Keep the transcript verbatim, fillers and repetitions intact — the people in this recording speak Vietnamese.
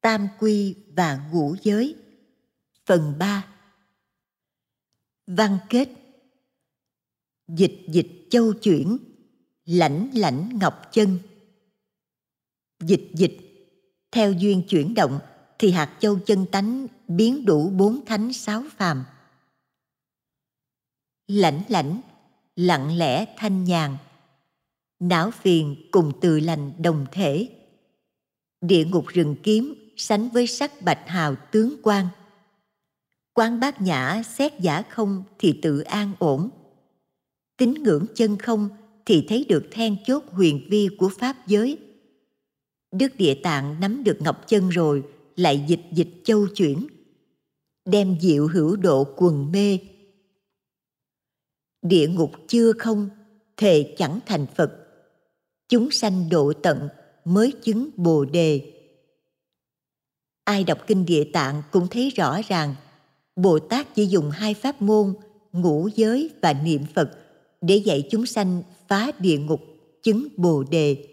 Tam quy và ngũ giới. Phần ba. Văn kết. Dịch dịch châu chuyển, lãnh lãnh ngọc chân. Dịch dịch, theo duyên chuyển động thì hạt châu chân tánh biến đủ bốn thánh sáu phàm. Lãnh lãnh, lặng lẽ thanh nhàn, não phiền cùng từ lành đồng thể. Địa ngục rừng kiếm sánh với sắc bạch hào tướng quan. Quán bát nhã xét giả không thì tự an ổn. Tín ngưỡng chân không thì thấy được then chốt huyền vi của pháp giới. Đức Địa Tạng nắm được ngọc chân rồi lại dịch dịch châu chuyển, đem diệu hữu độ quần mê. Địa ngục chưa không, thề chẳng thành Phật. Chúng sanh độ tận mới chứng Bồ Đề. Ai đọc kinh Địa Tạng cũng thấy rõ ràng Bồ Tát chỉ dùng hai pháp môn ngũ giới và niệm Phật để dạy chúng sanh phá địa ngục, chứng Bồ Đề.